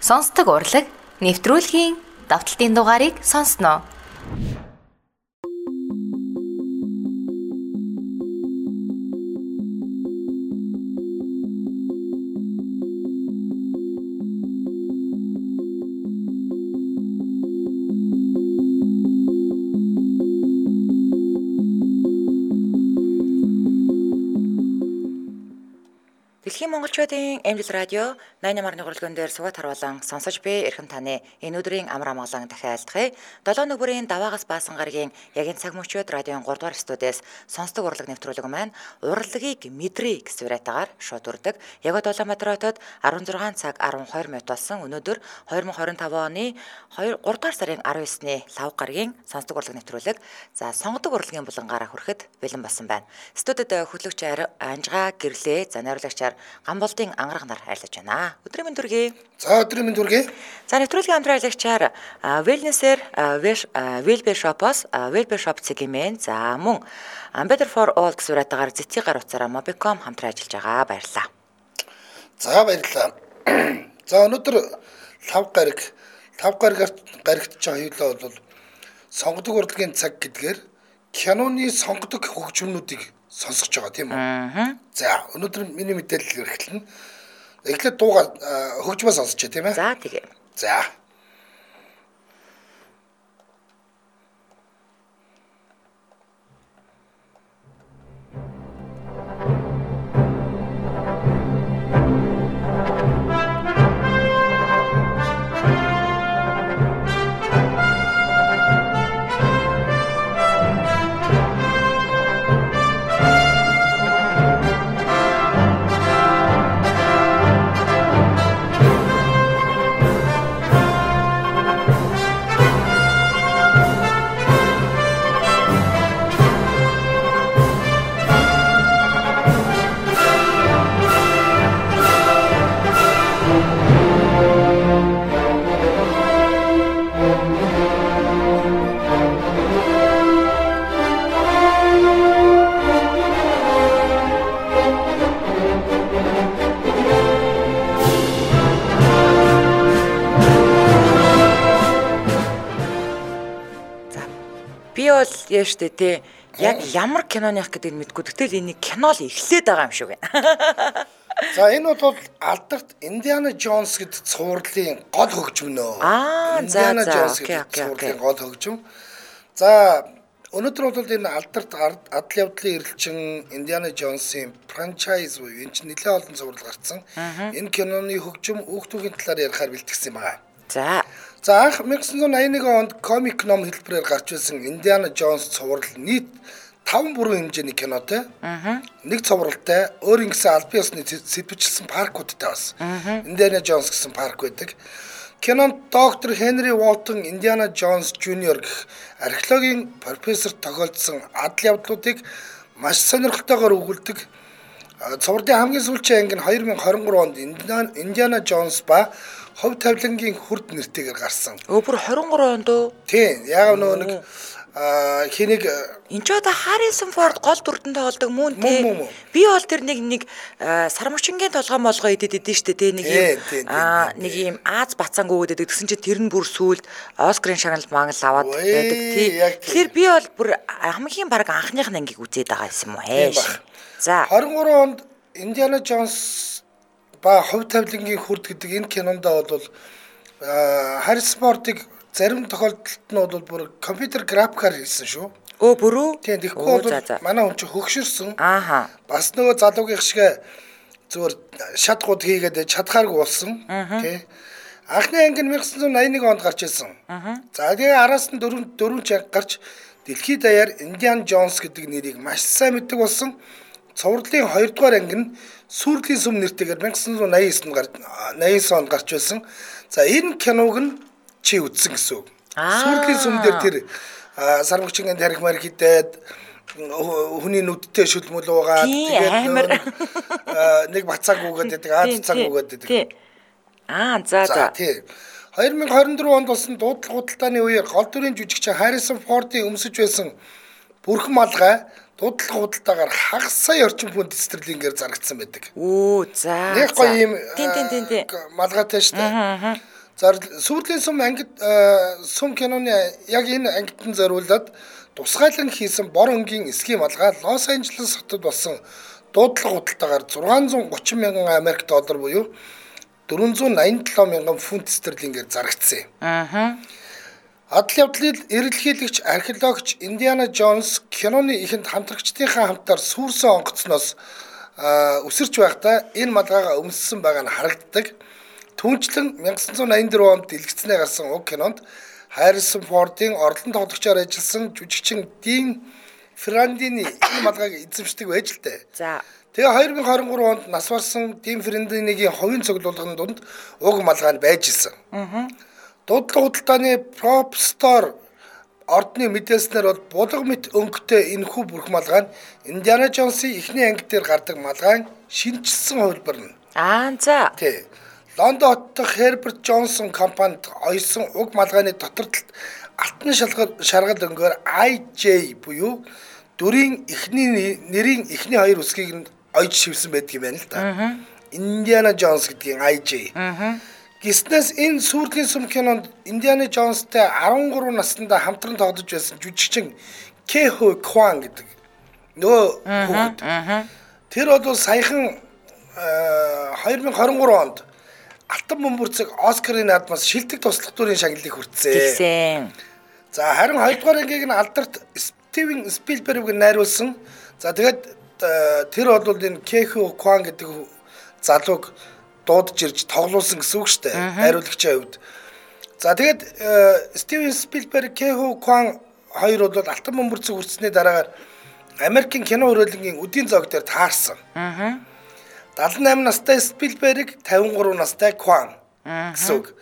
Сонсдог урлаг нэвтрүүлгийн давталтын дугаарыг сонсноо. Дэлхийн монголчуудын эмнэлэг радио 88.1 урлагын дээр суугаад харуулan сонсож буй эрхэм таны энэ өдрийн амар амгалан дахиалдахыг 7 нүгүрийн даваагаас баасан гарагийн ягийн цаг мөчөөд радион 3 дугаар студиэс сонсдог урлаг нэвтрүүлэг маань урлагийг мэдрээ гэсэн үрэйтагаар шууд үрдэг. Яг Улаанбаатар хотод 16 цаг 12 минут болсон өнөөдөр 2025 оны 3 дугаар сарын 19-ний лав гарагийн сонсдог урлаг нэвтрүүлэг за сонгодог урлагийн булангаараа хүрэхэд бэлэн болсон байна. Студид хөтлөгч Анжгаа гэрлээ за найруулагчаар Гамболдын ангараг нар хайрлаж байна. Өдрийн мэнд хүргэе. За өдрийн мэнд хүргэе. За нэвтрүүлгийн хамтраалагчаар Wellness-ээр Wellbear Shop-оос Wellbear Shop цэгийн за мөн Better for All гэсэн үрэйтагаар зэтгий гар утсаараа Mobicom хамтран ажиллаж байгаа. Баярлалаа. За баярлалаа. За өнөөдөр лав гарагт хоёулаа бол сонгодог урлагийн цаг гэдгээр киноны сонгодог хөгжмөнүүдийг сонсож байгаа тийм үү? За өнөөдөр миний мэдээлэл эрхлэнэ. Эхлээд дуугаа хөгжмөө сонсож тийм ээ? За тэгээ. За. Яа штэ те яг ямар киноных гэдэг нь мэдгүй. Гэтэл энийг кино л эхлээд байгаа юм шиг байна. За энэ бол алдарт Индиана Джонс гэдэг цувралын гол хөгжмөнөө. Индиана Джонс гэдэг цувралын гол хөгжим. За өнөөдөр бол энэ алдарт адал явдлын эрэлчин Индиана Джонсын франчайз буюу энэ чинь нэлээд олон цуврал гарцсан. Энэ киноны хөгжим хүүхдүүдийн талаар ярихаар бэлтгэсэн юм байна. За анх 1981 онд комик ном хэлбэрээр гарч ирсэн Индиана Джонс цуврал нийт 5 бүрэн хэмжээний кинотой. Нэг цувралтай өөр ингэсэн албан ёсны сэтвчилсэн паркуудтай бас. Индиана Джонс гэсэн парк байдаг. Кинонд доктор Хенри Уолтон Индиана Джонс Jr. гэх археологийн профессор тохиолдсон адал явдлуудыг маш сонирхолтойгоор өгүүлдэг. Цувралын хамгийн сүүлчийн анги нь 2023 онд Индиана Джонс ба Хов тавилангийн хүрд нэртэйгээр гарсан. Бүр 23 онд уу? Тийм. Яг нөгөө нэг хэнийг энэ ч одоо Harrison Ford гол дүрдэн тоглодог мөн тийм. Би бол тэр нэг сармучингийн толгой молгоо идэд штэ тийм нэг юм Аз бацаангүйгээд байдаг. Тэгсэн чинь тэр нь бүр сүлд Оскарын шагналт мангал аваад байдаг тийм. Тэгэхээр би бол бүр хамгийн баг анхных нь ангийг үзээд байгаа юм уу хайш. За 23 онд Индиана Джонс ба Хов тавилангийн хүрд гэдэг энэ кинонд бол Harrison Ford-ыг зарим тохиолдолд нь бол бүр компьютер графикаар хийсэн шүү. Бүрүү? Тийм тэгэхгүй бол манай хүн чинь хөгшөрсөн. Бас нөгөө залуугийн шиг зүгээр шатгууд хийгээд чадхааргүй болсон. Тий. Анхны анги нь 1981 онд гарч ирсэн. За тэгээ араас нь 4 чанга гарч дэлхийд даяар Индиана Джонс гэдэг нэрийг маш сайн мэддэг болсон. Цувралын 2 дугаар анги нь Сүрлийн сүм нэртэйгээр 1989 онд гарч байсан. За энэ киног нь чи үзсэн гэсэн үг. Сүрлийн сүм дээр тэр сармагчингийн тарих марх хитээд хүний нүдтэй шүлмөл угаад тэгээд нэг бацааг үгээд байдаг, Аз цаг үгээд байдаг. За. Тий. 2024 онд болсон дуудлага худалдааны үеэр гол дүрийн жүжигчин Harrison Ford-ийн өмсөж байсан бүрхэн малгай дуудлага худалдаагаар хагас сая орчим фунт стерлингээр зарагдсан байдаг. За. Нэг гоё юм малгайтай шүү дээ. За сүрлийн сум киноны яг энэ ангитан зориулаад тусгайлан хийсэн бор өнгийн эсхийн малгай Лос Анжелес хотод болсон дуудлага худалдаагаар 630 мянган Америк доллар буюу 487 мянган фунт стерлингээр зарагдсан юм. Адал явдлын эрэлхийлэгч археологч Индиана Джонс киноны ихэнд хамтрагчдынхаа хамтаар сүрсэн онгоцноос өсөрч байхдаа энэ малгайгаа өмссөн байгаа нь харагддаг. Түүнчлэн 1984 онд дэлгэцнээ гарсан уг кинонд Харрисон Фордын орлон тоглогчоор ажилласан жүжигчин Дин Франдины энэ малгайг эзэмшдэг байж л дээ. За. Тэгээ 2023 онд нас барсан Дин Франdiныгийн хувийн цуглуулгын дунд уг малгай нь байж исэн. Дуудлага худалдааны Propstar ордны мэдээлснээр бол булга мэт өнгөтэй энэхүү бүрх малгай нь Индиана Джонсын эхний анги дээр гардаг малгай шинжилсэн хувилбар нь. За. Тий. Лондон хот дахь Herbert Johnson компанид ойсон уг малгайны дотор талд алтан шаргал өнгөөр IJ буюу дүрийн нэрийн эхний хоёр үсгийг нь ойж шивсэн байдаг юм байна л да. Индиана Джонс гэдгийн IJ. Гиснээс энэ сүрлийн сум кинонд Индиана Джонстай 13 наснда хамтран тоглож байсан жүжигчин Кэхо Кван гэдэг нөгөө хүүхэд. Тэр бол саяхан 2023 онд Алтан бөмбөрцөг Оскарын наадмаас шилдэг туслах дүрийн шагналыг хүртсэн. За харин 2 дугаар ангийг нь алдарт Стивен Спилберг найруулсан. За тэгээд тэр бол энэ Кэхо Кван гэдэг залууг дуудаж ирж тоглуулсан гэсэн үг шүү дээ. Найруулагчийн хувьд. За тэгээд Стивен Спилберг, Кэхо Кван хоёр бол Алтан бөмбөрцөг хүртсэний дараагаар Америкийн кино хүрээлэнгийн үдийн зоог дээр таарсан. 78 настай Спилберг, 53 настай Кван гэсэн үг.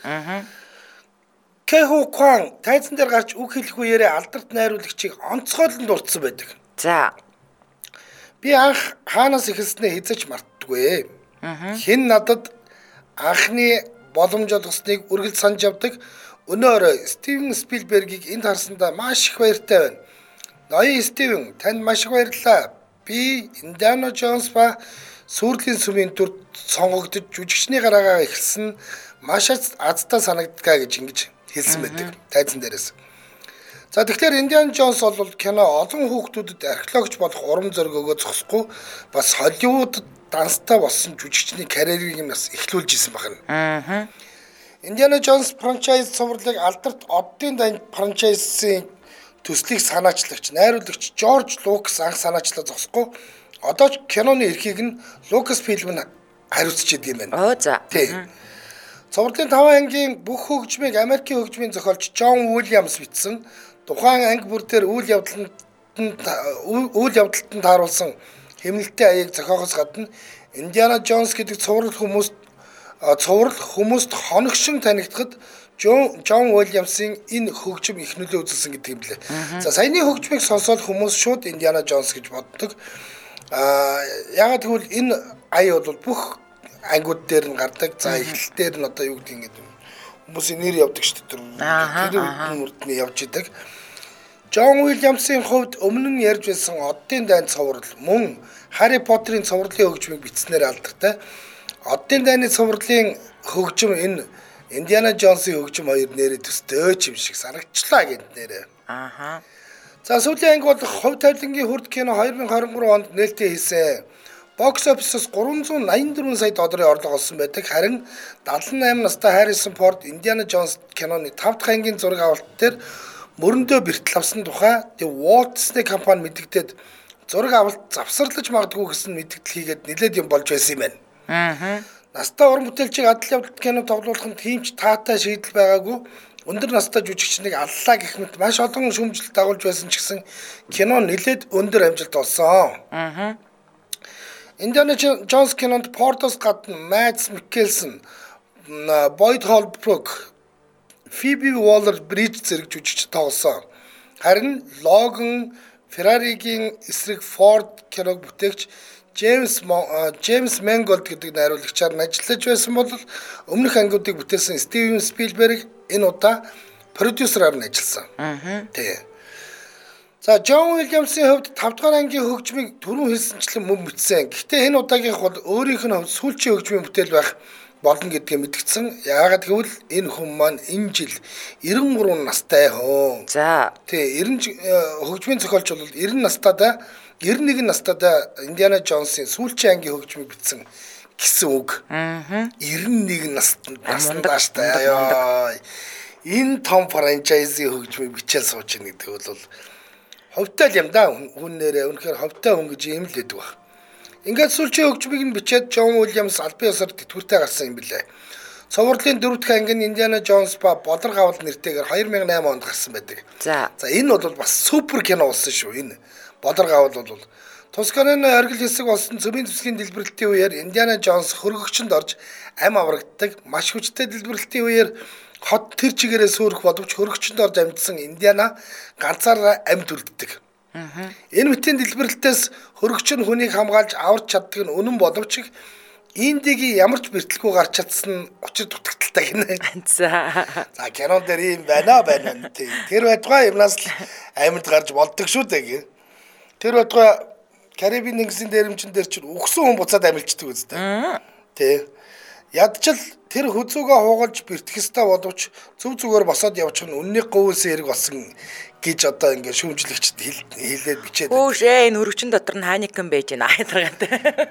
Кэхо Кван тайзан дээр гарч үг хэлэх үеэрээ алдарт найруулагчийг онцгойлон дурдсан байдаг. За. Би анх хаанаас эхэлснээ хэзэж мартдаггүй. Хэн надад анхны боломж олгосныг үргэлж санаж явдаг. Өнөөрөө Стивен Спилбергийг энд харсандаа маш их баяртай байна. Ноён Стивен, танд маш их баярлалаа. Би Индиана Джонс ба сүрлийн сүмийн дүр сонгогдож жүжигчний гараагаа эхэлсэн маш азтай санагддаг гэж ингэж хэлсэн байдаг тайзан дээрээс. За тэгэхээр Индиана Джонс бол кино олон хүүхдүүдэд археологч болох урам зориг өгөө зогсохгүй бас Холливуудад данстай болсон жүжигчний карьерийг нас эхлүүлж исэн байна. Индиана Джонс франчайз цувралыг алдарт оддын дайн франчайзын төслийг санаачлагч, найруулагч Жорж Лукас анх санаачлаа зогсохгүй одоо ч киноны эрхийг нь Лукас фильм нь хариуцж идэг юм байна. За. Тий. Цувралын 5 ангийн бүх хөгжмийг Америкийн хөгжмийн зохиолч Джон Уильямс бичсэн. Тухайн анги бүр дээр үйл явдалд нь тааруулсан хэмнэлттэй аяыг зохиохоос гадна Индиана Джонс гэдэг цуврал хүмүүст хоногшин танигдахад Джон Уильямсын энэ хөгжим их нөлөө үзүүлсэн гэдэг юм лээ. За саяны хөгжмийг сонсоод хүмүүс шууд Индиана Джонс гэж боддог. Ягаад гэвэл энэ ая бол бүх ангиуд дээр нь гардаг. За эхлэл дээр нь одоо юу гэдэг юм хүмүүсийн нэр явдаг шүү дээ. Тэр үрдний явж идэг. Джон Уильямсын хувьд өмнө нь ярьж байсан оддын дайн цуврал мөн Харри Поттерын цувралын хөгжмийг бичснээр алдартай. Оддын дайны цувралын хөгжим энэ Индиана Джонсын хөгжим хоёр нэрээ төстэй ч юм шиг санагчлаа гэд нэрээ. За сүүлийн анги бол хувь тавилангийн хүрд кино 2023 онд нээлттэй хийсэн. Бокс офисоос 384 сая долларын орлого олсон байдаг. Харин 78 настай Харрисон Форд Индиана Джонс киноны 5 дахь ангийн зураг авалт дээр мөрөндөө бэртэл авсан тухай The Walt Disney компани мэдэгдээд зураг авалт завсарлаж магадгүй гэсэн мэдгдэл хийгээд нэлээд юм болж байсан юм байна. Настай уран бүтээлчийг адал явдалт кино тоглуулах нь тиймч таатай шийдэл байгаагүй. Өндөр настай жүжигчнийг аллаа гэх мэт маш олон шүүмжлэлт дагуулж байсан ч гэсэн кино нэлээд өндөр амжилт олсон. Индиана Джонс кинонд Портос гадна Мэдс Миккелсон, Бойд Холбрук, Фиби Уоллер-Бридж зэрэг жүжигч тоглосон. Харин Логан Ферраригийн эсрэг Форд киног бүтээгч Джеймс Мэнголд гэдэг найруулагчаар ажиллаж байсан бол өмнөх ангиудыг бүтээсэн Стивен Спилберг энэ удаа продюсераар нь ажилласан. Тий. За Джон Уильямсын хувьд 5 дахь ангийн хөгжмийг түрүүн хэлсэнчлэн мөн бичсэн. Гэхдээ энэ удаагийнх бол өөрийнх нь хувьд сүүлчийн хөгжмийн бүтээл байх болно гэдгийг мэдгдсэн. Яагаад гэвэл энэ хүн маань энэ жил 93 настай хүн. За. Тэгээ хөгжмийн зохиолч бол 90 настайдаа 91 настайдаа Индиана Джонсын сүүлчийн ангийн хөгжмийг бичсэн гэсэн үг. 91 настай аа. Энэ том франчайзын хөгжмийг бичээл сууж ийн гэдэг бол ховтой юм да. Хүн нэрээ үнэхээр ховтой хүн гэж юм л гэдэг баг. Ингээд сүүлчийн хөгжмийг нь бичээд Джон Уильямс албан ёсоор тэтгэвртэй гарсан юм билээ. Цоврурлын 4-р ангийн Индиана Джонс ба Бодрог авалт нэртэйгээр 2008 онд гарсан байдаг. За энэ бол бас супер кино болсон шүү. Энэ Бодрог авалт бол Тускананы оргил хэсэг болсон цөмийн зүсгийн дэлбэрэлтийн үеэр Индиана Джонс хөргөгчөнд орж ам аврагддаг. Маш хүчтэй дэлбэрэлтийн үеэр хот тэр чигээрээ сүрэх боловч хөргөгчөнд орж амьдсан Индиана ганцаараа амьд үлддэг. Энэ мэтийн дэлбэрэлтээс хөргөгч нь хүнийг хамгаалж аварч чаддаг нь үнэн боловч Индигийн ямар ч бэртэлгүй гарч чадсан нь учир дутагдaltaй гинэ. За кинон дээр юм байна. Тэр байтугай юмнаас л амьд гарч болдог шүү дээ. Тэр байтугай Карибын нэгэн дээрэмчин дээр чинь үхсэн хүн буцаад амилчдаг үстэй. Тэ. Ядчил тэр хүзүүгээ хуугалж бэртэх ёстой боловч зөв зүгээр босоод явчих нь үнний говьс хэрэг болсон гэж одоо ингээд шүүмжлэгчд хэлээд бичээд. Хүүшээ энэ хөрөгчөн дотор нь хааникэн байж байна хайтаргатай.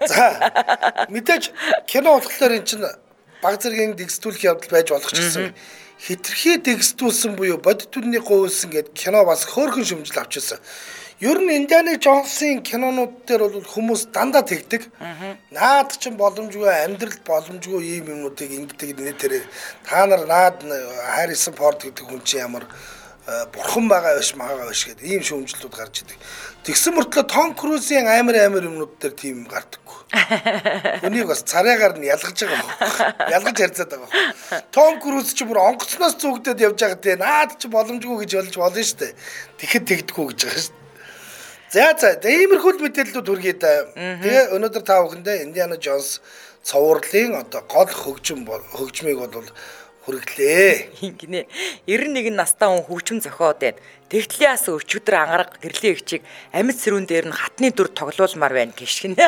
За мэдээж кино болохоор эн чинь баг зэргийн дэгстүүлэх явдал байж болох ч гэсэн хитрхи дэгстүүлсэн буюу бодит үнний говьс ингээд кино бас хөөрхөн шүүмжил авчихсан. Ер нь Индиана Джонсын кинонууд дээр бол хүмүүс дандаа тэгдэг. Наад чинь боломжгүй амьдрал боломжгүй ийм юмнуудыг ингэдэг нэтэрээ та нар наад Харрисон Форд гэдэг хүн чинь ямар бурхан байгаа биш магаа биш гэдэг ийм шүүмжлүүд гарч идэг. Тэгсэн мөртлөө Том Крузийн амар юмнууд дээр тийм гардаггүй. Үнийг бас царайгаар нь ялгаж байгаа юм. Ялгаж харьцаад байгаа юм. Том Круз чи бүр онгоцноос зүгдээд явж байгаа те наад чи боломжгүй гэж болж болно шүү дээ. Тэгэхэд тэгдэггүй гэж байгаа шүү. За иймэрхүү мэдээллүүд хүргэе да. Тэгээ өнөөдөр та бүхэндээ Индиана Джонс цоврурлын одоо гол хөгжмийг бол хүргэлээ. Гинэ 91 настай хүн хөгжим зохиод байна. Тэгтлийн ас өчигдөр ангараг гэрлийн эгчийг амьд сэрүүн дээр нь хатны дүр тоглуулмаар байна гişгэнэ.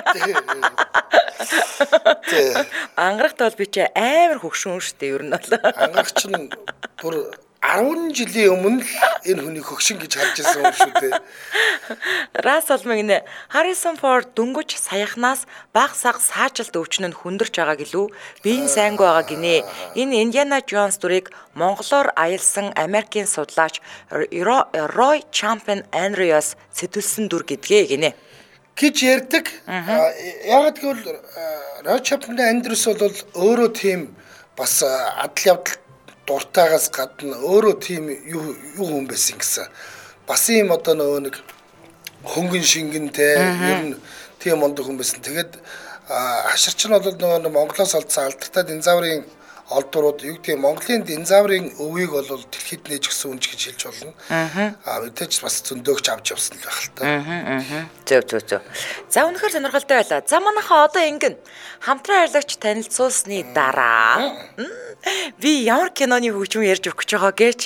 Ангарагт бол би чи амар хөгшүүн шүү дээ ер нь бол. Ангараг чинь бүр 10 жилийн өмнө энэ хүний хөгшин гэж харж ирсэн юм шүү дээ. Рас олмын Харрисон Форд дөнгөж саяхнаас баг саг саажилт өвчнө нь хүндэрч байгааг илүү биеийн сайнгүй байгаа гинэ. Энэ Индиана Джонс дүрийг монголоор аялсан Америкийн судлаач Рой Чампион Анриос сэтүүлсэн дүр гэдгээ гинэ. Гэж ярьдаг. Яагаад гэвэл Рой Чампион Анриос бол өөрөө тийм бас адал явдал дуртаагаас гадна өөрөө тийм юу хүн байсан гэсэн. Бас юм одоо нөгөө нэг хөнгөн шингэнтэй ер нь тийм мондог хүн байсан. Тэгээд хаширч нь бол нөгөө Монголоос олдсон алдартай динозаврын олдурууд юу гэдэг Монголын динозаврын өвийг бол дэлхийд нээж гисэн үнж гэж хэлж болно. Мэдээж бас зөндөөгч авч явсан л байх л та. Зөв. За үнэхээр сонирхолтой байлаа. За манайхаа одоо ингэн хамтран харьцагч танилцуулсны дараа би ямар киноны хөгжим ярьж өгөх гэж байгаа гэж.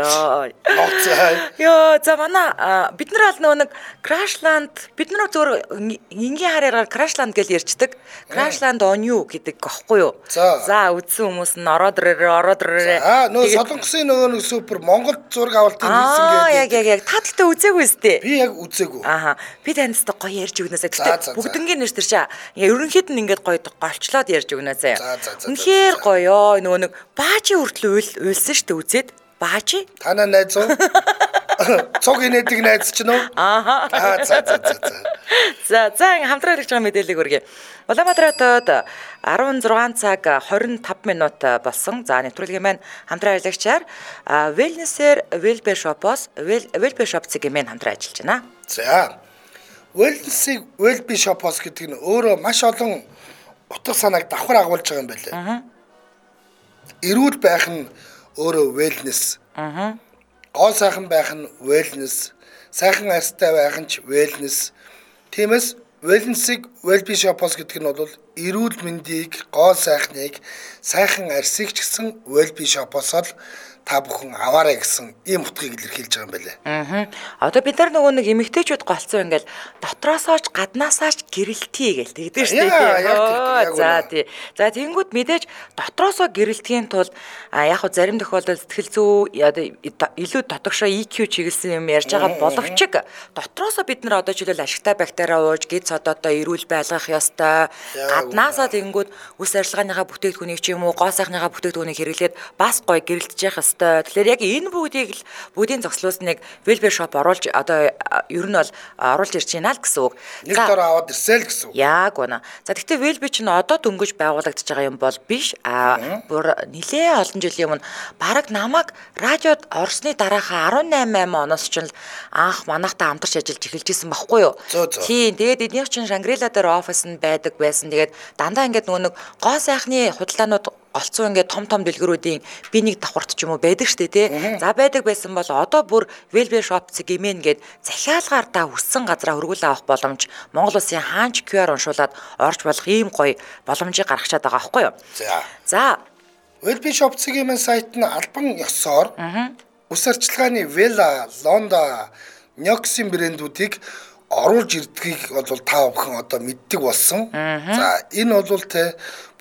Йоо, за манай бид нар бол нөгөө нэг Crashland бид нар зөвөр энгийн хараараар Crashland гэж ярьждаг. Crashland on you гэдэг гохгүй юу? За үзсэн хүмүүс нь ороод ирээ. Нөө Солонгосын нөгөө нэг супер Монгол зураг авалтыг хийсэн гэдэг. Яг та талтай үзээгүй үстэй. Би яг үзээгүй. Би таньцтай гоё ярьж өгнөөсэй. Гэтэ бүгднгийн нэр тэр чаа. Ерөнхийд нь ингээд гоё голчлоод ярьж өгнөөсэй. Үнэхээр гоё. Нөгөө нэг баажи хүртэл уйлсан шүү дээ үзээд. Баажи? Танаа найз уу? Цог инээдэг найз ч нөө? За хамтран ирж байгаа мэдээллийг хүргэе. Улаанбаатарт 16 цаг 25 минут болсон. За нэвтрүүлгийн маань хамтран ажиллагчаар Wellness-ээр Wellbear Shop-ийн маань хамтран ажиллаж байна. За Wellness-ийг Wellbear Shop-оос гэдэг нь өөрөө маш олон утга санааг давхар агуулж байгаа юм байна. Эрүүл байх нь өөрөө wellness. Гоо сайхан байх нь wellness. Сайхан арьстай байх нь ч wellness. Тиймээс wellness-ийг Wellbear Shop-оос гэдэг нь бол эрүүл мэндийг, гоо сайхныг, сайхан арсыг ч гэсэн Wellbe Shop-оос л та бүхэн аваарай гэсэн ийм утгыг илэрхийлж байгаа юм байна. Одоо бид нар нөгөө нэг эмэгтэйчүүд голцсон ингээл дотроосоо ч гаднаасаа ч гэрэлтий гээл тэгдэг шүү дээ. За тий. За тэгэнгүүт мэдээж дотроосоо гэрэлтгийн тулд яг хөө зарим тохиолдолд сэтгэл зүй илүү дотогшоо EQ чиглэсэн юм ярьж байгаа боловч дотроосоо бид нар одоо жишээлбэл ашигтай бактери ууж гид цодоотой эрүүл байлгах ёстой. Гаднаасаа тэгэнгүүт үс арилгааныхаа бүтээгдэхүүнийг ч юм уу гоо сайхныхаа бүтээгдэхүүнийг хэрэглээд бас гоё гэрэлтэж явах ёстой. Тэгэхээр яг энэ бүгдийн зогслуулсныг Wellbe Shop оруулж одоо ер нь бол оруулж ирж байна л гэсэн үг. Нэг дор аваад ирсэй л гэсэн үг. Яг үнэ. За гэхдээ Wellbe чинь одоо дөнгөж байгуулагдаж байгаа юм бол биш. Бүр нэлээ олон жилийн өмнө бараг намайг радиод орсны дараахаа 18 оноос ч анх манайхтай хамтарч ажиллаж эхэлж исэн байхгүй юу? Тийм. Тэгээд эднийх чинь Shangri-La дээр офис нь байдаг байсан. Тэгээд дандаа ингээд нөгөө нэг гоо сайхны худалдаанууд олцсон ингээд том дэлгэрүүдийн би нэг давхарт ч юм уу байдаг штэ тий. За байдаг байсан бол одоо бүр Wellbe Shop гэмэн гээд захиалгаар та хүссэн газараа хөргүүл авах боломж Монгол Улсын хаанч QR уншуулад орж болох ийм гоё боломжийг гаргачаад байгаа байхгүй юу? За Wellbe Shop гэмэн сайт нь албан ёсоор ус арчилгааны Vela, Londa, Nyox-ийн брэндүүдийг оруулж ирдгийг бол та бүхэн одоо мэддэг болсон. За энэ бол те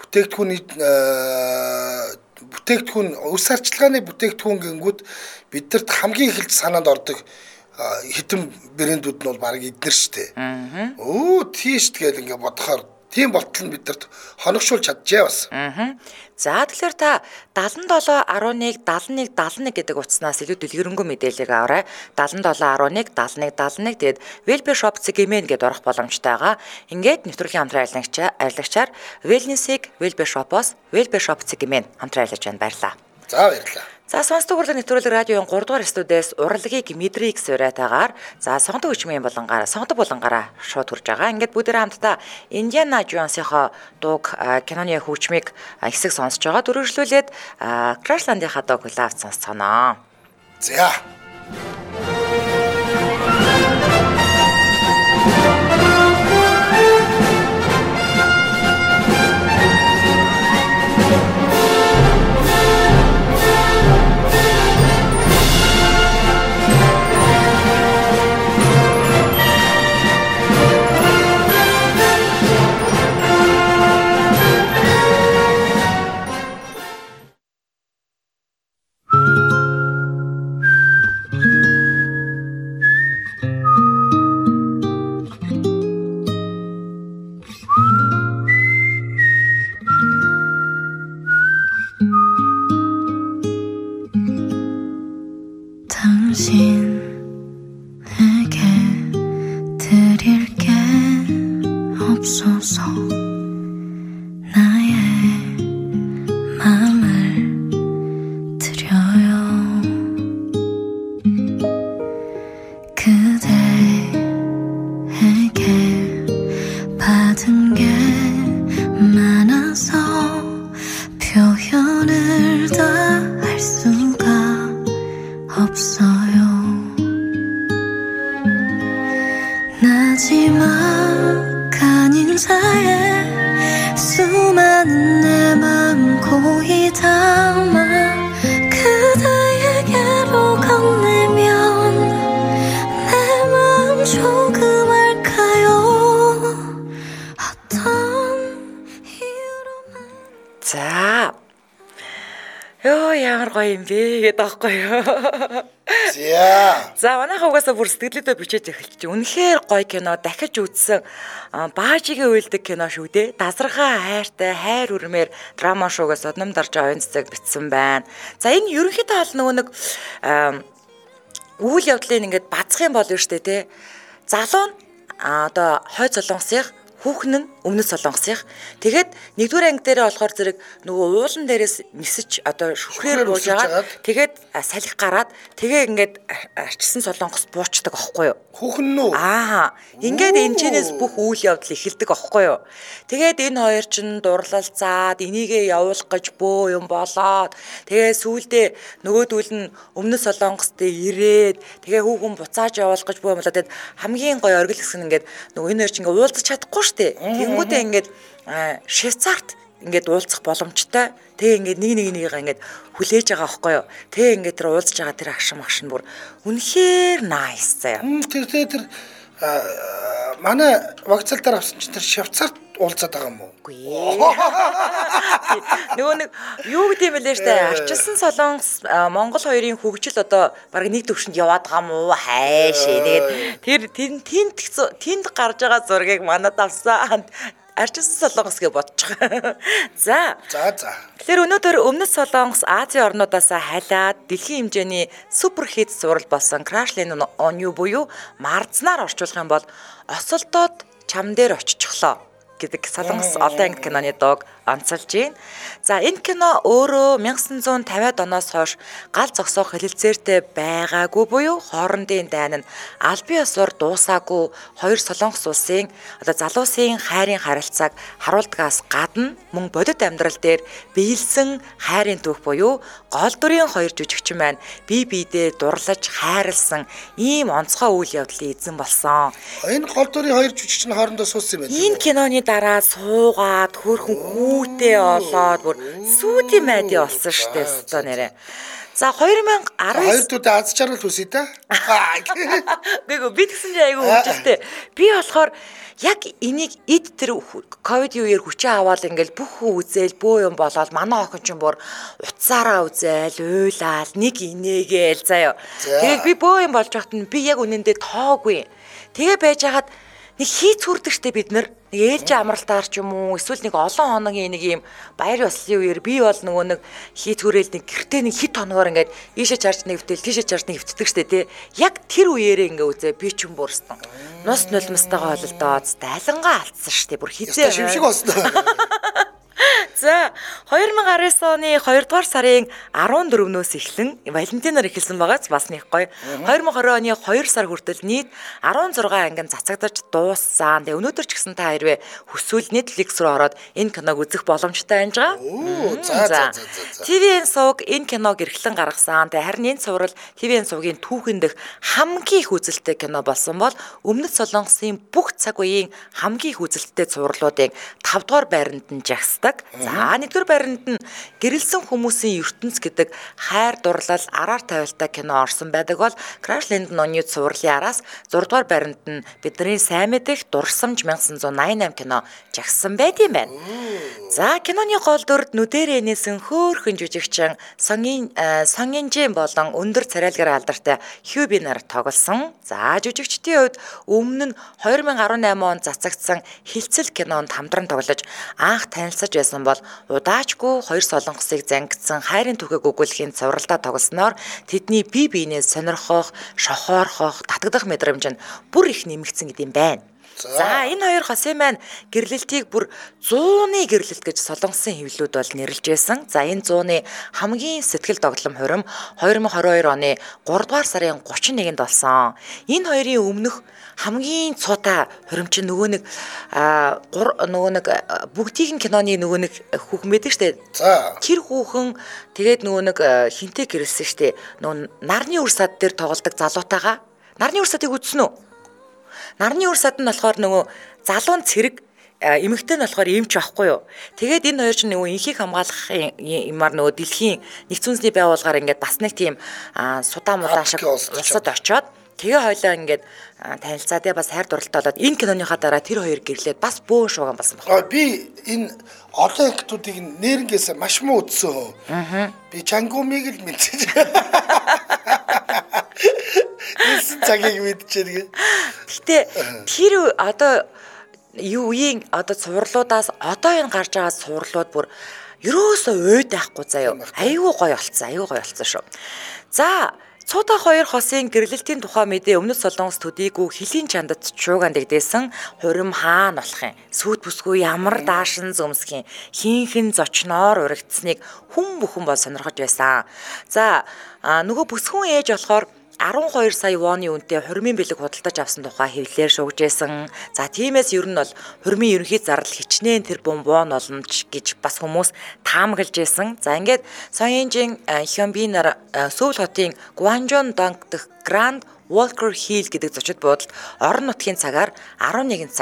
бүтээгдэхүүн ус арчилгааны бүтээгдэхүүн гингүүд бидэрт хамгийн эхэлж санаанд ордог хитэн брэндүүд нь бол баг эднэр штэ. Тийш тэгэл ингээ бодохоор тийм болтол нь бидэрт хоногшуулж чаджээ бас. За тэгэхээр та 77 11 71 71 гэдэг утаснаас илүү дэлгэрэнгүй мэдээллийг аваарай. 77 11 71 71 тэгээд Wellbe Shop гэмэн гэдээ орох боломжтой байгаа. Ингээд нэвтрүүлгийн хамтран ажиллагчаар Wellness-ийг Wellbe Shop-оос Wellbe Shop гэмэн хамтран ажиллаж байна. Баярлалаа. За баярлалаа. За сонсдог урлаг нэвтрүүлэг радиогийн 3 дугаар студиэс урлагийг мэдрийг сураатаагаар сонгодог хүчмийн болонгаараа шууд хүрж байгаа. Ингээд бүгдээрээ хамтдаа Indiana Jones-ийнхоо дууг киноны хүчмийг хэсэг сонсож байгаа. Дөрвөлжлүүлээд Crashland-ийнхаа дууг лайв сонсцгоноо. За. 당신에게 드릴 게 없어서 나의 마음을 드려요. 그대에게 받은 게 많아서 표현을 다 할 수가 없어요. 마지막한 인사에 수많은 내 마음 고이 담아 그대에게로 건네면 내 마음 조금 할까요? 어떤 이유로만. За. Ёо ямар гоё юм бэ гэдэг аахгүй юу. За манайхаа угаасаа бүр сэтгэлдээ бичиж эхэлчих. Үнэхээр гоё кино дахиж үзсэн баажигийн уйлдаг кино шүү дээ. Дазархаа хайртай хайр үрмээр драма шоугаас одном дарж оюун цэцэг бичсэн байна. За энэ ерөнхийдөө бол нөгөө нэг үйл явдлыг ингээд бацах юм бол шүү дээ тий. Залуу нь одоо хойд солонгосынх хүүхэн нь өмнөд солонгосынх. Тэгээд нэгдүгээр анги дээрээ болохоор зэрэг нөгөө уулан дээрээс нисэж одоо шүхрээр бууж байгаа. Тэгээд салхи гараад тэгээ ингээд арчсан солонгос буучдаг аахгүй юу? Хүүхэн нь үү? Ингээд энэчнээс бүх үйл явдал эхэлдэг аахгүй юу? Тэгээд энэ хоёр чинь дурлалцаад энийгээ явуулах гэж бөө юм болоод тэгээ сүүлдээ нөгөөдүүл нь өмнөд солонгост ирээд тэгээ хүүхэн буцааж явуулах гэж бөө юм болоод тэгээд хамгийн гоё оргил хэсэг нь ингээд нөгөө энэ хоёр чинь ингээд уулзах чадахгүй шүү штэ. Тэнгүүдээ ингээд Швейцарт ингээд уулзах боломжтой. Тэгээ ингээд нэгийгээ ингээд хүлээж байгаа байхгүй юу. Тэгээ ингээд тэр уулзж байгаа тэр агшин магшин бүр үнэхээр nice заяа. Тэр манай вакцалтаар авсан чинь тэр Швейцарт уулзаад байгаа юм уу? Үгүй ээ. Нөгөө нэг юу гэдэг юм бэлээ штэ. Арчилсан Солонгос Монгол хоёрын хөгжил одоо бараг нэг төвшөнд яваад байгаа мó хайшээ. Тэгээд тэр тэнд гарч байгаа зургийг манад авсан. Арчилсан Солонгос гэж бодчих. За. Тэгэхээр өнөөдөр Өмнөд Солонгос Азийн орнуудаас халиад дэлхийн хэмжээний супер хит зураг болсон Crash Landing on You буюу марзнаар орчуулах юм бол осолдоод чам дээр очичихлоо гэдэг Солонгос олон анги киноны дууг онцолж байна. За энэ кино өөрөө 1950-ад оноос хойш гал зогсоох хэлэлцээртэй байгаагүй буюу хоорондын дайн нь аль бие усаар дуусаагүй хоёр Солонгос улсын одоо залуусын хайрын харилцааг харуулдгаас гадна мөн бодит амьдрал дээр биелсэн хайрын түүх буюу гол дүрийн хоёр жүжигчин маань бие биедээ дурлаж хайрлсан ийм онцгой үйл явдлын эзэн болсон. Энэ гол дүрийн хоёр жүжигчин хоорондоо суусан юм байна. Энэ киноны дараа суугаад хөрхөн хүүтэй олоод бүр сүйти майди болсон штэ өстө нэрэ. За 2019 хоёр дүүд аз жаргал хүсэе та. Гэвь би тэгсэн чинь айгүй хөвжөлтэй. Би болохоор яг энийг эд тэр ковид үеэр хүчээ аваад ингээл бүх үзэл бөө юм болоод манай охин ч бүр утсаараа үзэл уйлаал нэг инээгээл заяа. Тэгээд би бөө юм болж байхад нь би яг үнэндээ тоогүй. Тэгээ байж хагаад нэг хийц хүрдэг штэ бид нар ээлж амралтаар ч юм уу эсвэл нэг олон хоногийн нэг юм баяр ёслолын үеэр би бол нөгөө нэг хийц хүрээл нэг гэртээ нэг хит хоногоор ингээд ийшээ чарж нэвтэл тийшээ чарж нэвтдэг штэ тий. Яг тэр үеэрээ ингээ үзээ би ч юм буурсан. Нус нулимстайгаа холилдоод дайлангаа алдсан штэ бүр хизээ шимшиг болсон. За 2019 оны 2 дугаар сарын 14-өөс эхлэн Валентинаар эхэлсэн байгааз бас нэг гоё. 2020 оны 2 сар хүртэл нийт 16 ангин цацагдаж дууссан. Тэгээ өнөөдөр ч гэсэн та хэрвээ хүсвэл Netflix руу ороод энэ киног үзэх боломжтой байж байгаа. За. TVN сувг энэ киног эрхлэн гаргасан. Тэгээ харин энэ цуврал TVN сувгийн түүхэн дэх хамгийн их үзэлттэй кино болсон бол Өмнөд Солонгосын бүх цаг үеийн хамгийн их үзэлттэй цувралуудыг 5 дугаар байранд нь жагсдаг. За 1-р байранд нь гэрэлсэн хүмүүсийн ертөнц гэдэг хайр дурлал араар тавилтаа кино орсон байдаг бол Crash Landing on You цувралын араас 6-р байранд нь бидний сайн мэдэх Дурсамж 1988 кино жагсан байд юм байна. За киноны гол дүрд нүдэрээ нээсэн хөөрхөн жүжигчин Сон Инжин болон өндөр царайлгаар алдартай Хью Бинар тоглосон. За жүжигчдийн хувьд өмнө нь 2018 онд цацагдсан Хилцэл кинонд хамтран тоглож анх танилцаж байсан бол удаачгүй хоёр Солонгосыг зангидсан хайрын түүхийг өгүүлэхийн цувралдаа тоглосноор тэдний бие биенээ сонирхох, шохоорхох, татагдах мэдрэмж нь бүр их нэмэгдсэн гэдэм байна. За энэ хоёр хосын маань гэрлэлтийг бүр 100-ны гэрлэлт гэж Солонгосын хэвлэлүүд бол нэрлэж байсан. За энэ 100-ны хамгийн сэтгэл догтлом хурим 2022 оны 3 дугаар сарын 31-нд болсон. Энэ хоёрын өмнөх хамгийн цуутай хурим чинь нөгөө нэг бүгдийн киноны нөгөө нэг хүүхэн байдаг штэ. Тэр хүүхэн тэгээд нөгөө нэг хинтээ гэрэлсэн штэ. Нөгөө нарны үр сад дээр тоглодог залуутайгаа. Нарны үр садыг үзсэн үү? Нарны үр сад нь болохоор нөгөө залуун цэрэг эмэгтэй нь болохоор эмч байхгүй юу. Тэгээд энэ хоёр чинь нөгөө инхийг хамгаалах юмар нөгөө дэлхийн нэгдсэн үндэсний байгууллагаар ингээд бас нэг тийм судаа мудаа шиг улсад очоод тэгээ хойлоо ингээд танилцаа тэгээ бас хайр дурлалтай болоод энэ киноныхаа дараа тэр хоёр гэрлээд бас бөөн шууган болсон байна. Би энэ олон актуудыг нэрнгээс маш муу үзсэн. Би Чангумиг л мэдчихэж. Эс цагийг мэдчихээг. Гэтэ тэр одоо юу үеийн одоо цувралуудаас одоо энэ гарч байгаа цувралууд бүр ерөөсөө уйд байхгүй заяа. Айгүй гоё болцсон шүү. За цуудаа хоёр хосын гэрлэлтийн тухай мэдээ Өмнөд Солонгос төдийгүй хөлийн чандад чууган дэгдээсэн хурим хаана болох юм? Сүйт бүсгүй ямар даашин зөмсөх юм? Хинхэн зочноор урагдсныг хүн бүхэн бол сонирхож байсан. За нөгөө бүсгүн ээж болохоор 12 сая вооны үнэтэй хурмын бэлэг худалдаж авсан тухай хэвлэлээр шугажсэн. За тиймээс ер нь бол хурмын ерөнхий зардал хичнээн тэр вон болно гэж бас хүмүүс таамаглаж байсан. За ингээд Сон Инжин Хёнбинар Сөүл хотын Гуанжон Донг дэх Grand Walker Hill гэдэг зочид буудалд орон нутгийн цагаар 11 цагт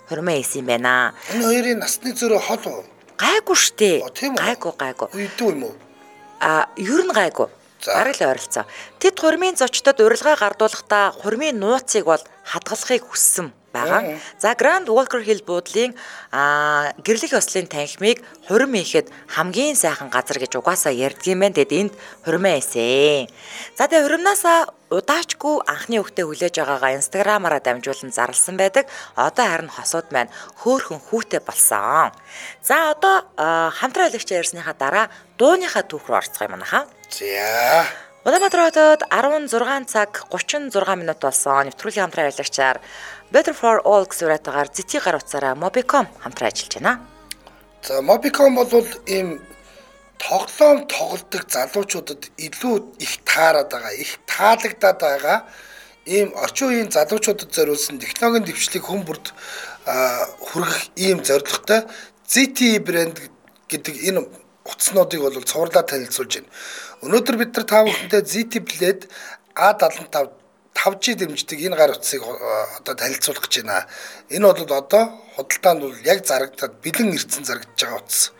хурмын эс юм байна. Энэ хоёрын насны зөрөө хол уу? Гайгүй штэ. Тийм үү? Гайгүй. Үйдүү юм уу? Ер нь гайгүй. Бараг л ойролцоо. Тэд хурмын зочдод урилга гардуулахдаа хурмын нууцыг бол хадгалахыг хүссэн байгаа. За Grand Walker Hill буудлын гэрлэх ёслолын танхимыг хурим ихэд хамгийн сайхан газар гэж угаасаа ярьдгийм байх. Тэгэд энд хурмын эсэ. За тэгээ хуримнасаа удаачгүй анхны үгтээ хүлээж байгаагаа инстаграмаараа дамжуулан зарласан байдаг. Одоо харин хосууд маань хөөхөн хүүтэй болсон. За одоо хамтран айлгч ярьсныхаа дараа дууныхаа түүх рүү орцгоё манайхаа. За. Улаанбаатар хотод 16 цаг 36 минут болсон. Нэвтрүүлгийн хамтран аялагчаар Better for All гэсэн үрэтэйгээр зэтгий гар утсаараа Mobicom хамтран ажиллаж байна. За Mobicom бол ийм тоглоом тоглодог залуучуудад илүү их таарад байгаа, их таалагдаад байгаа ийм орчин үеийн залуучуудад зориулсан технологийн дэвшлиг хүн бүрд хүргэх ийм зорилготой ZTE брэнд гэдэг энэ утаснуудыг бол цувралаа танилцуулж байна. Өнөөдөр бид нар та бүхэндээ ZTE Blade A75 5G дэмждэг энэ гар утсыг одоо танилцуулах гэж байна. Энэ бол одоо худалдаанд бол яг зарагдаад бэлэн ирсэн зарагдж байгаа утас.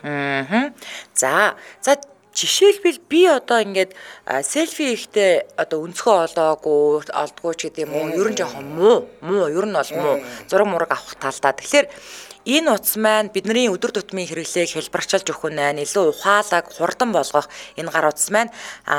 За жишээлбэл би одоо ингээд селфи ихтэй одоо өнцгөө олдгоо ч гэдэг юм уу. Ер нь жоохон муу. Ер нь бол муу. Зураг мураг авах талдаа. Тэгэхээр энэ утас маань бидний өдөр тутмын хэрэглээг хэлбэрчилж өгөх нь илүү ухаалаг, хурдан болгох энэ гар утас маань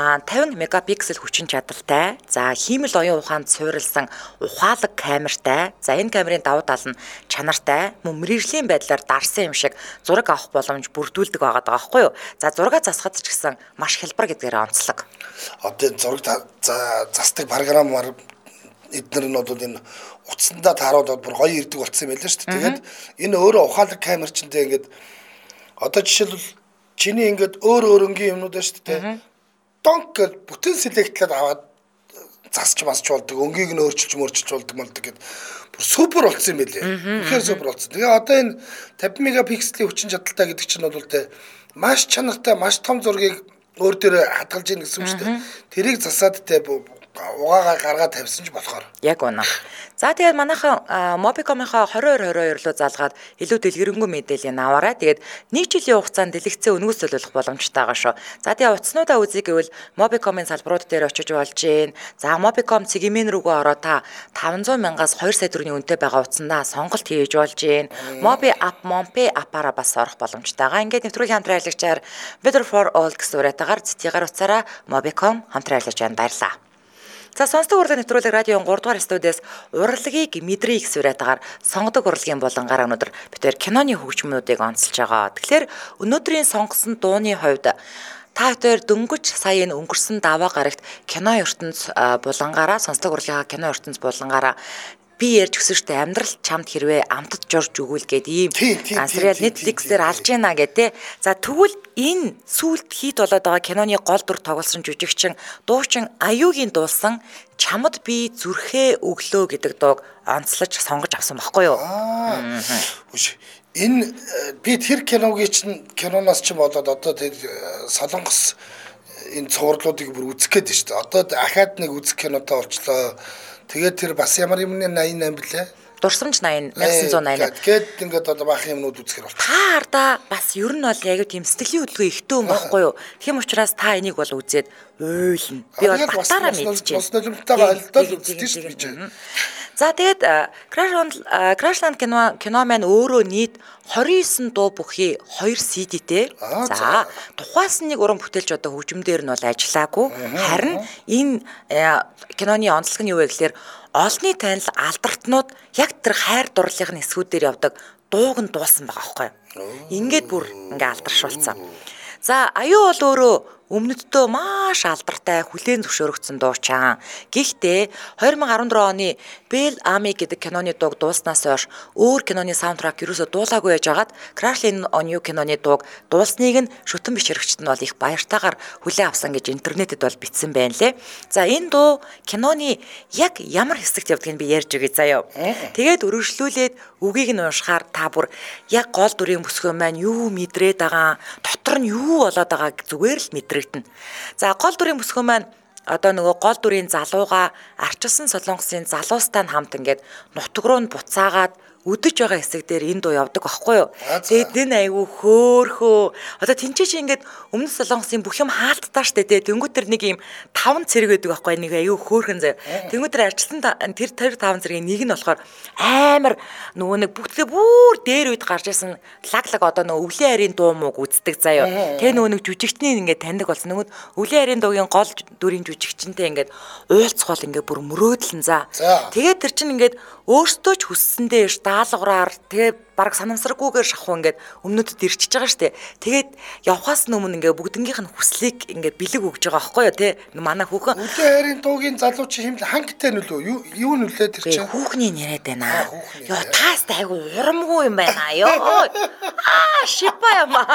50 мегапиксел хүчин чадалтай. За хиймэл оюун ухаанд суурилсан ухаалаг камертай. За энэ камерын давуу тал нь чанартай, мөн мэрэгжлийн байдлаар дарсан юм шиг зураг авах боломж бүрдүүлдэг байгаа байхгүй юу? За зураг засахад ч гэсэн маш хялбар гэдгээр онцлог. Одоо зураг застдаг програмаар эдгээр нь бол энэ утсандаа тааруулаад бүр гоё ирдэг болсон юм байлаа шүү дээ. Тэгээд энэ өөрөө ухаалаг камер чинтэй ингээд одоо жишээлбэл чиний ингээд өөр өнгийн юмнууд байна шүү дээ. Донк гэж бүтэн селектлээд аваад засч масч болдог, өнгийг нь өөрчилж болдог гэдэг бүр супер болсон юм байлээ. Тэгэхээр супер болсон. Тэгээ одоо энэ 50 мегапикселийн хүчин чадалтай гэдэг чинь бол тэ маш чанартай, маш том зургийг өөр дээрээ хадгалж ийн гэсэн үг шүү дээ. Тэрийг засаад тэ угаагаа гаргаад тавьсан ч болохоор. Яг үнэ. За тэгээд манайхан Mobicom-ийнхаа 2222 руу залгаад илүү дэлгэрэнгүй мэдээлэл аваарай. Тэгээд нэг жилийн хугацаанд дэлгэцээ өнгөс төлөвлөх боломжтой байгаа шүү. За тэгээд утаснуудаа үзье гэвэл Mobicom-ын салбарууд дээр очиж болж гин. За Mobicom цэгмэн рүүгээ ороод та 500 мянгаас 2 сая төгрөгийн үнэтэй байгаа утсандаа сонголт хийж болж гин. Mobi app-аараа бас орох боломжтой байгаа. Ингээд нэвтрүүлгийн хамтран аялагчаар Better for All гэсэн үрэтэйгээр зэтгийгээр утсаараа Mobicom хамтран аялагч баярлалаа. За сонсдог урлагийн нэвтрүүлэг радион 3 дугаар студиэс урлагийг мэдрээ гэсэн үрэтэйгээр сонгодог урлагийн болонгаараа өнөөдөр бид киноны хөгжмөнүүдийг онцолж байгаа. Тэгэхээр өнөөдрийн сонгосон дууны хувьд та хоёр дөнгөж сая энэ өнгөрсөн даваа гарагт кино ертөнц болонгаараа сонсдог урлагийнхаа кино ертөнц болонгаараа би ярьж өгсөн шүү дээ амьдрал чамд хэрвээ амтд жорж өгвөл гээд ийм сериал Netflix-ээр алж яана гэдэг. За тэгвэл энэ сүүлд хит болоод байгаа киноны гол дүр тоглосон жүжигчин дуучин Аюугийн дуулсан Чамд би зүрхээ өглөө гэдэг дууг онцлож сонгож авсан байхгүй юу? Энэ би тэр киноноос ч болоод одоо тэр Солонгос энэ цувралуудыг бүр үзэх гээд шүү дээ. Одоо ахаад нэг үзэх кинотой болчлоо. Тэгээд тэр бас ямар юмны 88 блэ? Дурсамж 80 1980. Тэгээд ингээд одоо баах юмнууд үзэхэр болчих. Та ардаа бас ер нь бол яг тийм сэтгэлийн хөдөлгөөн ихтэй юм байхгүй юу? Тийм учраас та энийг бол үзээд уйлна. Би бол батараа мэдчихэв. Бос нулимтайгаа алдаад үздэг шүү дээ. За тэгээд Crashland кино маань өөрөө нийт 29 дуу бүхий 2 CD-тэй. За тухайс нэг уран бүтээлч одоо хөгжмөндөр нь бол ажиллаагүй. Харин энэ киноны онцлог нь юу вэ гэхээр олонний танил алдартнууд яг тэр хайр дурлалын эсгүүдээр явдаг дууг нь дуулсан байгаа байхгүй юу? Ингээд бүр ингээ алдаршуулсан. За Аюу бол өөрөө өмнөддөө маш алдартай хүлээн зөвшөөрөгдсөн дуучаан. Гэхдээ 2014 оны Bell Ami гэдэг киноны дууг дуулснаас хойш өөр киноны саундтрак ерөөсө дуулаагүй яжгаад Crashland on You киноны дууг дуулсныг нь шүтэн бишрэгчд нь бол их баяртайгаар хүлээн авсан гэж интернетэд бол бичсэн байна лээ. За энэ дуу киноны яг ямар хэсэгт явдгийг би ярьж өгье заяа. Тэгээд өргөжлүүлээд үгийг нь уншихаар та бүр яг гол дүрийн бүсгөө маань юу мэдрээд байгаа, дотор нь юу болоод байгааг зүгээр л мэдрэгдэнэ. За гол дүрийн бүсгөө маань одоо нөгөө гол дүрийн залууга арчилсан солонгосын залуустай хамт ингээд нутг руу нь буцаагаад өдөж байгаа хэсэг дээр энэ дуу явдаг байхгүй юу. Тэгээд энэ айгүй хөөхөө. Одоо тэнцээч ингээд өмнөд Солонгосын бүх юм хаалттай штэ тий. Тэнгүүтэр нэг юм 5 цэрэг байдаг байхгүй нэг айгүй хөөхөн заяа. Тэнгүүтэр арчилсан тэр 5 цэрэгийн нэг нь болохоор амар нөгөө нэг бүгдээ бүр дээр үед гарч ирсэн лаглаг одоо нөгөө өвлийн харийн дуу мууг үздэг заяа. Тэгээ нөгөө нэг жүжигчний ингээд таньдаг болсон. Нөгөө өвлийн харийн дуугийн гол дүрийн жүжигчнтэй ингээд уйлцгол ингээд бүр мөрөөдлөн за. Тэгээд тэр чинь ингээд өөртөө ч хүссэндээ ш даалгавраар тэгээ баг санамсаргүйгээр шахуу ингээд өмнөдөд ирчихэж байгаа штэ. Тэгээд явхаас өмнө ингээд бүгднгийнх нь хүслийг ингээд бэлэг өгж байгаа байхгүй юу те. Манай хүүхэн өвлийн харийн дуугийн залуу чи хэмлээ хангтай нүлөө юу нүлээ тэр чинь хүүхний яриад байна. Ёо таас айгу урамгүй юм байна ёо. Шипа юм аа.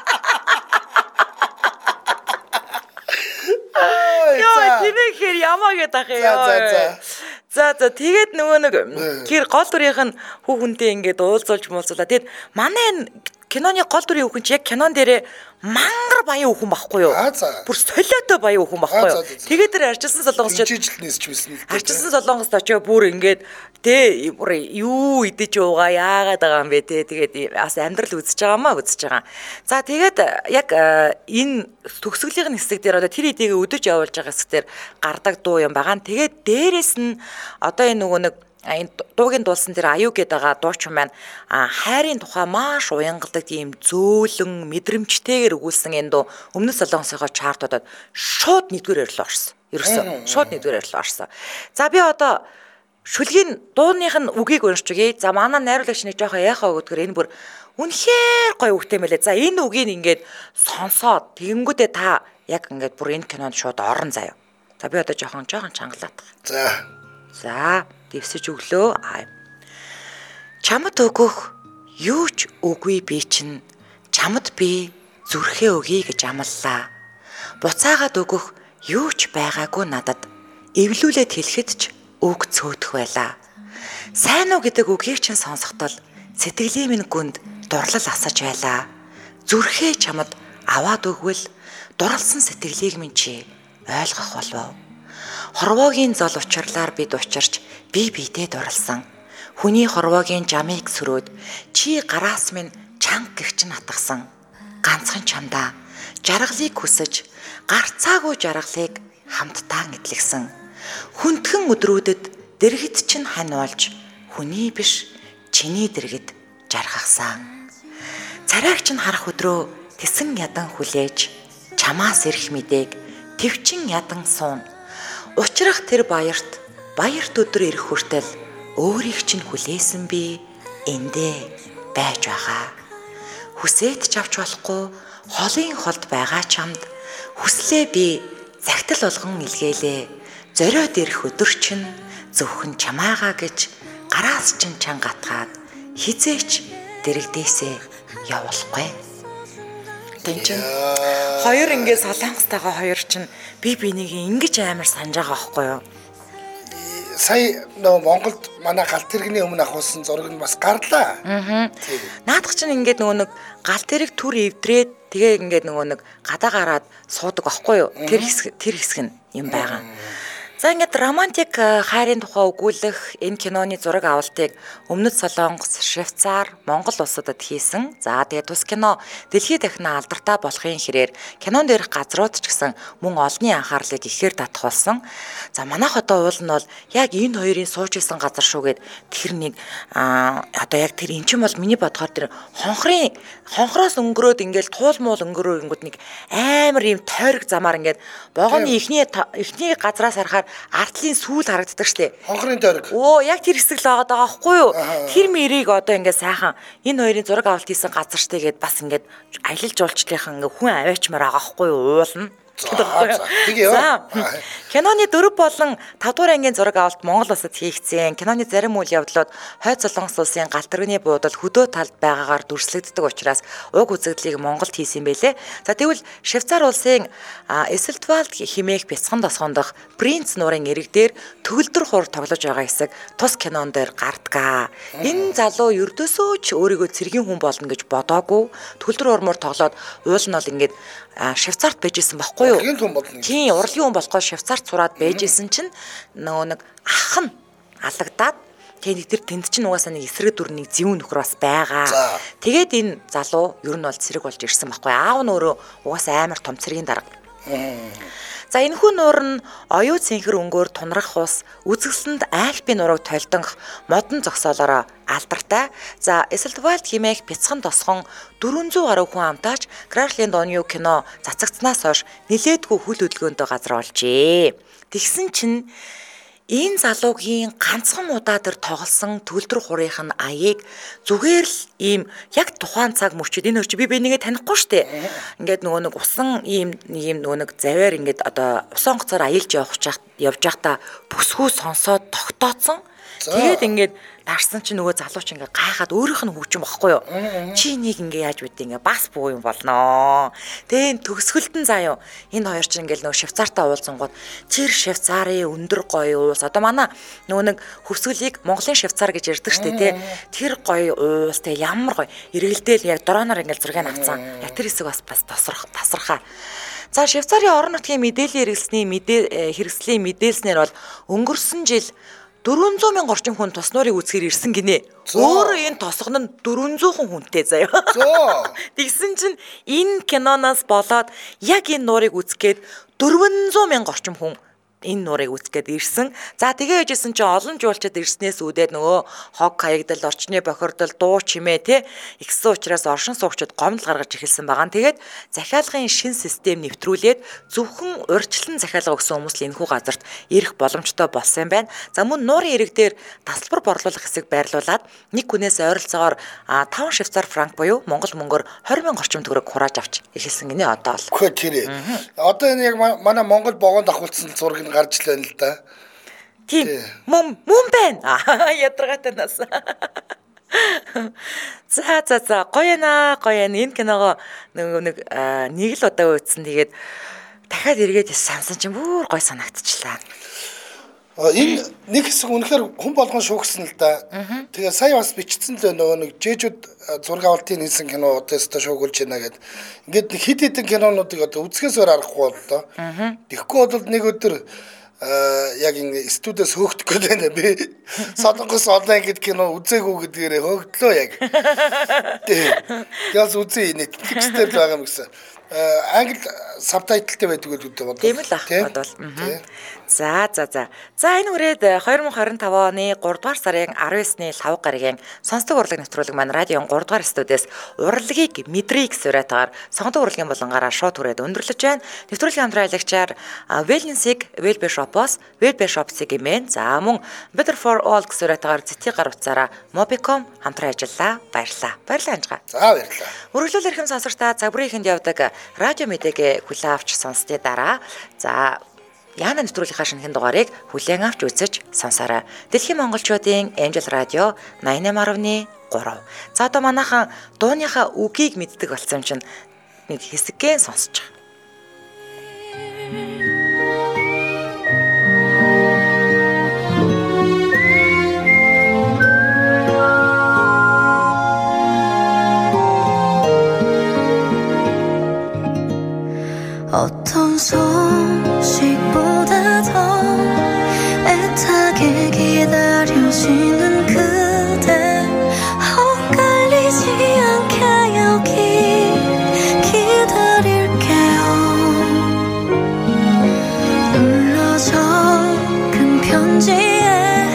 Ёо тивэхэр ямаагээд ах ёо. За тэгээд нөгөө нэг гэр гол дүрийнх нь хүүхэнтэй ингээд уулзуулж муулзуулаа. Тэгэд манай киноны гол дүрийн хүүхэн чи яг кинон дээрээ мангар баян хүүхэн байхгүй юу? Бүр солиотой баян хүүхэн байхгүй юу? Тэгээд тэр арчилсан солонгос жижиглэнээс ч байсан л дээ. Арчилсан солонгост очоо бүр ингээд тэ бүр юу идэж уугаа яагаад байгаа юм бэ тэ. Тэгээд бас амьдрал үзэж байгаамаа үзэж байгаа. За тэгээд яг энэ төгсгөлийн хэсэг дээр одоо тэр хэдийгээ өдөж явуулж байгаа хэсэг дээр гардаг дуу юм байгаа. Тэгээд дээрэс нь одоо энэ нөгөө нэг энэ дуугийн дуулсан тэр аюу гэдэг байгаа дуучин маань хайрын тухай маш уянгалдаг тийм зөөлөн мэдрэмжтэйгээр өгүүлсэн энэ дуу өмнөд Солонгосынхоо чартуудад шууд нэгдүгээр рүү орсон. Ерөөсөө шууд нэгдүгээр рүү орсон. За би одоо шүлгийн дууных нь үгийг уншиж өгье. За манай найруулагч нэг жоохон яхаа өгдгөр энэ бүр үнэхээр гоё үгтэй мэлээ. За энэ үгийг ингээд сонсоод тэгэнгүүтээ та яг ингээд бүр энэ кинонд шууд орон заяа. За би одоо жоохон чангалаад. За дэвсэж өглөө. Чамд өгөх юу ч үгүй би чинь чамд би зүрхээ өгье гэж амлалаа. Буцаагаад өгөх юу ч байгаагүй надад эвлүүлээд хэлэхэд ч үг цөөхөх байлаа. Сайн уу гэдэг үгийг чинь сонсохдол сэтгэлийн минь гүнд дурлал асаж байлаа. Зүрхээ чамд аваад өгвөл дурлсан сэтгэлийг минь чи ойлгох болов. Хорвоогийн зол учрлаар бид учирч би биедээ дурлсан. Хүний хорвоогийн жамыг сөрөөд чи гараас минь чанга гихч натгсан. Ганцхан чамдаа жаргалыг хүсэж гарцаагүй жаргалыг хамтдаа эдлэгсэн. Хүндхэн өдрүүдэд дэргэд чинь хань болж хүний биш чиний дэргэд жаргахсан. Царайг чинь харах өдрөө тэсэн ядан хүлээж чамаас ирэх мэдээг твчин ядан суун. Учрах тэр баярт өдөр ирэх хүртэл өөрийг чинь хүлээсэн би эндээ байж байгаа. Хүсээд ч авч болохгүй холын холд байгаа чамд хүслээ би загтал болгон илгээлээ. Зориод ирэх өдөр чинь зөвхөн чамаагаа гэж гараас чинь чангатгаад хизээч дэрэгдээсээ явуулахгүй. Тэнцэн хоёр ингээд солонгостойгоо хоёр чинь би бинийг ингэж амар санаж байгаа байхгүй юу? Сая нөгөө Монголд манай галт тэрэгний өмнө авахсан зураг нь бас гарлаа. Наадах чинь ингээд нөгөө нэг галт тэрэг түр эвдрээд тэгээ ингээд нөгөө нэг гадаа гараад суудаг байхгүй юу? Тэр хэсэг нь юм байгаа. За ингээд романтик хайрын тухай өгүүлэх энэ киноны зураг авалтыг өмнөд Солонгос, Швейцар, Монгол улсуудад хийсэн. За тэгээд тус кино дэлхийд дахина алдартай болохын хэрээр кинон дээрх газрууд ч гэсэн мөн олонний анхаарлыг ихээр татгуулсан. За манайх одоо уул нь бол яг энэ хоёрын сууж исэн газар шүүгээд тэр нэг одоо яг тэр эн чинь бол миний бодохоор тэр хонхроос өнгөрөөд ингээд туул муул өнгөрөөнгүүд нэг амар юм тойрог замаар ингээд богоны эхний газраас харахаар артлын сүүл харагддаг штэ. Хонхрын тойрог. Яг тэр хэсэг л байгаа байхгүй юу? Тэр мэрийг одоо ингээд сайхан энэ хоёрын зураг авалт хийсэн газар штэ гэд бас ингээд аялал жуулчлалынхан ингээд хүн аваачмаар байгаа байхгүй юу? Уулна. Киноны 4 болон 5 дугаар ангийн зураг авалт Монгол улсад хийгдсэн. Киноны зарим үйл явдлууд Хойд Солонгос улсын галт тэрэгний буудал хөдөө талд байгаагаар дүрслэгддэг учраас уг үзэгдлийг Монголд хийсэн байлээ. За тэгвэл Швейцар улсын Эсэлтвалд хэмээх бяцхан тосгондох Принц нуурын эрэг дээр төгөлдөр хур тоглож байгаа хэсэг тус кинон дээр гардгаа. Энэ залуу ердөөсөө ч өөрийгөө цэргийн хүн болно гэж бодоогүй. Төгөлдөр урмаар тоглоод уул нь бол ингээд Швейцарт байжсэн байхгүй юу? Тийм, урлагийн хүн болохгүй Швейцарт сураад байжсэн чинь нөгөө нэг ах нь алагдаад Тэгээд тэр тэнд чинь угаасаа нэг эсрэг дүрний зөв нөхөр бас байгаа. Тэгээд энэ залуу ер нь бол цэрэг болж ирсэн байхгүй. Аав нь өөрөө угаасаа амар том цэргийн дарга. За энэхүү нуур нь оюу цэнхэр өнгөөр тунрах ус үзэсгэлэнд Альпийн нурууг толдонгох модон зогсоолороо алдартай. За Эсэлдвальд хэмээх бяцхан тосхон 400 гаруй хүн амтаач Крашлийн Донью кино цацагдсанаас хойш нилээдгүй хүл хөдөлгөөнтэй газар болжээ. Тэгсэн чинь энэ залуугийн ганцхан удаа тэр тоглосон төлдөр хурийнх нь аяыг зүгээр л ийм яг тухайн цаг мөчид энэ чи би нэгээ танихгүй штэ. Ингээд нөгөө нэг усан ийм нөгөө нэг завьар ингээд одоо усан гоцоор аялж явж байхдаа бүсгүй сонсоод тогтооцсон. Тэгээд ингээд дарсан чи нөгөө залуу чи ингээ гайхаад өөрийнх нь хөвчөн бохгүй юу. Чи энийг ингээ яаж үдээ ингээ бас буу юм болноо. Тэгээ төгсгөлтөн заа юу. Энэ хоёр чи ингээ нөгөө Швейцартаа уулзсангууд тэр Швейцарын өндөр гоё уус. Одоо манай нөгөө нэг хөвсгөлийг Монголын Швейцар гэж ярьдаг штэ тий. Тэр гоё уус тий ямар гоё. Эргэлдээл яг дроноор ингээ зургийг авцсан. Яг тэр хэсэг бас тасархаа. За Швейцарын орон нутгийн мэдээллийн хэрэгслийн мэдээлснээр бол өнгөрсөн жил 400 мянган орчим хүн тоснуурыг үзэхээр ирсэн гинэ. Өөрөө энэ тосгон нь 400 хүнтэй заяа. Тэгсэн чинь энэ киноноос болоод яг энэ нуурыг үзэхэд 400 мянган орчим хүн энэ нуурыг үзгээд ирсэн. За тэгээ яжсэн чи олон жуулчид ирснээс үүдээд нөгөө хог хаягдал, орчны бохирдол, дуу чимээ те ихсэн учраас оршин суугчид гомдол гаргаж эхэлсэн байгаа. Тэгээд захиалгын шин систем нэвтрүүлээд зөвхөн урьдчилан захиалга өгсөн хүмүүс л энэхүү газарт ирэх боломжтой болсон юм байна. За мөн нуурын ирэг дээр тасалбар борлуулах хэсэг байрлуулад нэг хүнээс ойролцоогоор 5 швейцар франк буюу Монгол мөнгөөр 20 мянган орчим төгрөг хурааж авч эхэлсэн гинэ одоо л. Хөө тэр. Одоо энэ яг манай Монгол богонд авахулсан зураг гарч л байна л да. Тийм. Мөн байна. Ядаргатай нас. За гоё наа. Энэ киногоо нэг л удаа үзсэн. Тэгээд дахиад эргээд сансан чинь бүр гоё санагдчихлаа. Энэ нэг хэсэг үнэхээр хүн болгон шүүгсэн л да. Тэгээ сая бас бичсэн л нөгөө нэг жижүүд зураг авалтын хийсэн кино тест шуугуулж байна гэд. Ингээд хит хитэн кинонуудыг одоо үзэхээс өөр аргагүй боллоо. Тэгэхгүй бол нэг өдөр яг ингэ студиэс хөөгдөх гээд байна. Би Солонгос онлайн гэд кино үзээгүй гэдгээрээ хөөгдлөө яг. Тэгээс үзээ Netflix-дээр л байгаа юм гэсэн. Англи сабтайтлтай байдаг гэдэг бодвол. Тийм л ах бодвол. За энэ үрээд 2025 оны 3 дугаар сарын 19-ны 5 гарагийн сонсдог урлаг нэвтрүүлэг маань радион 3 дугаар студиэс урлагийг мэдрийг сураатаар сонгодог урлагийн болонгаараа шууд хүрээд өндөрлөж байна. Нэвтрүүлгийн хамтран аялагчаар Wellness-ийг Wellbe Shop-оос Wellbe Shop-ийг имэн. За мөн Better for All гэсэн сураатаар зэтгий гар утсаараа Mobicom хамтран ажиллаа. Баярлалаа. Анжгаа. За баярлалаа. Үргэлжлэл эрхэм сонсогчдаа загварын ихэнд явдаг радио мэдээг хүлээн авч сонсдгийн дараа за Яна нэвтрүүлгийнхаа шинэхэн дугаарыг хүлээн авч үзэж сонсоорой. Дэлхийн монголчуудын Angel Radio 88.3. За одоо манайхан дууныхаа үгийг мэддэг болсон юм чинь нэг хэсэгэн сонсож байгаа. 어떤 소식보다 더 애타게 기다려지는 그대 엇갈리지 않게 여기 기다릴게요. 눌러 적은 편지에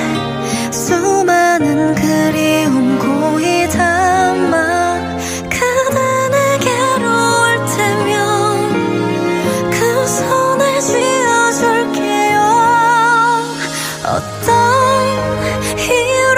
수많은 그리움 고이 담아 그대 내게로 올 테면 손을 쥐어줄게요. 어떤 이유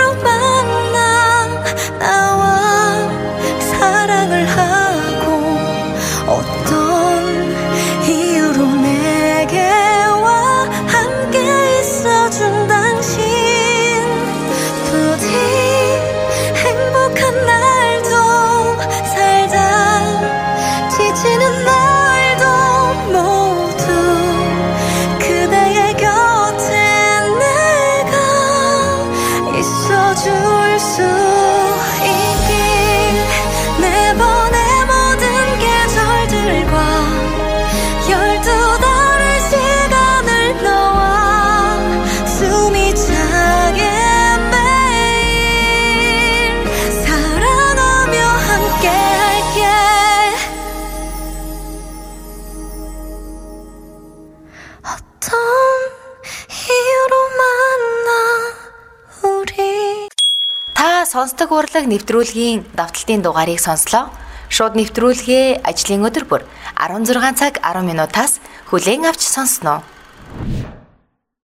сонсдог урлаг нэвтрүүлгийн давталтын дугаарыг сонслоо. Шууд нэвтрүүлгээ ажлын өдөр бүр 16 цаг 10 минутаас хүлээн авч сонсноо.